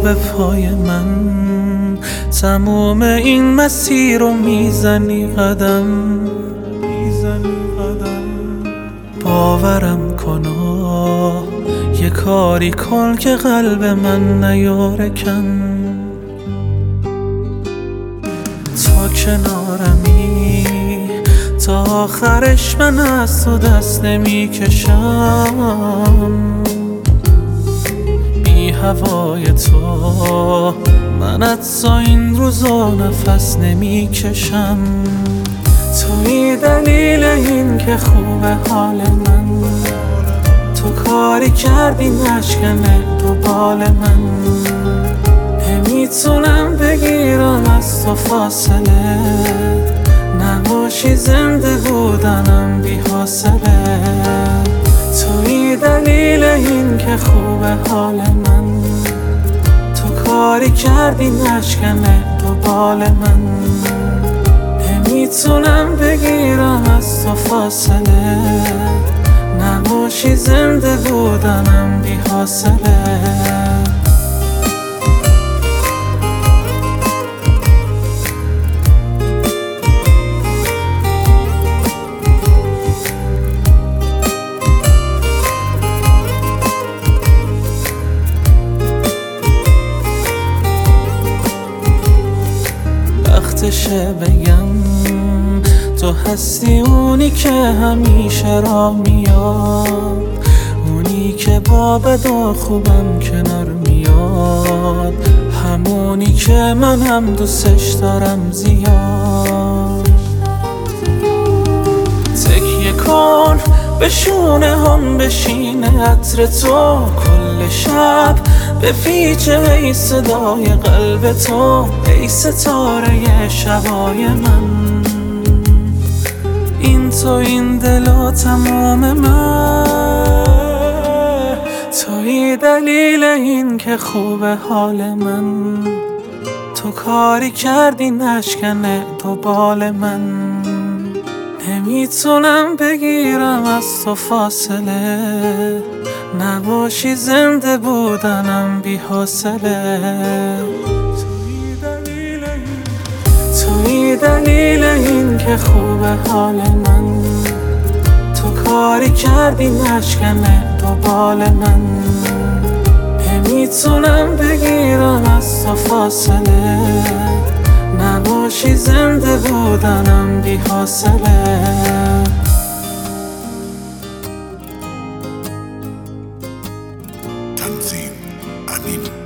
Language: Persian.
به پای من، تموم این مسیر رو میزنی قدم. باورم کن یه کاری کن که قلب من نیاره کم. تا کنارمی تا آخرش من از تو دست نمی کشم. بی هوای تو من حتی این روزا نفس نمی کشم. توی دلیل این که خوبه حال من، تو کاری کردی نشکنه دنبال من. نمیتونم بگیرم از تو فاصله، نباشی زنده بودنم بی حاصله. توی دلیل این که خوبه حال من، تو کاری کردی نشکنه دنبال من. نمیتونم بگیرم از تو فاصله، نباشی زنده بودنم بی حاصله. وقتشه بگم تو هستی اونی که همیشه راه میاد، اونی که با بدا خوبم کنار میاد، همونی که من هم دوستش دارم زیاد. تکیه کن به شونه هم بشینه عطر تو کل شب، به پیچه ای صدای قلب تو، ای ستاره شبای من. این تو این دل و تمام من، توی دلیل این که خوبه حال من. تو کاری کردی نشکنه دنبال من. نمیتونم بگیرم از تو فاصله، نباشی زنده بودنم بی حاصله. توی دلیل این که خوبه حال من، تو کاری کردی نشکنه دنبال من. نمیتونم بگیرم از تو فاصله، نباشی زنده بودنم بی حاصله. تنظیم امین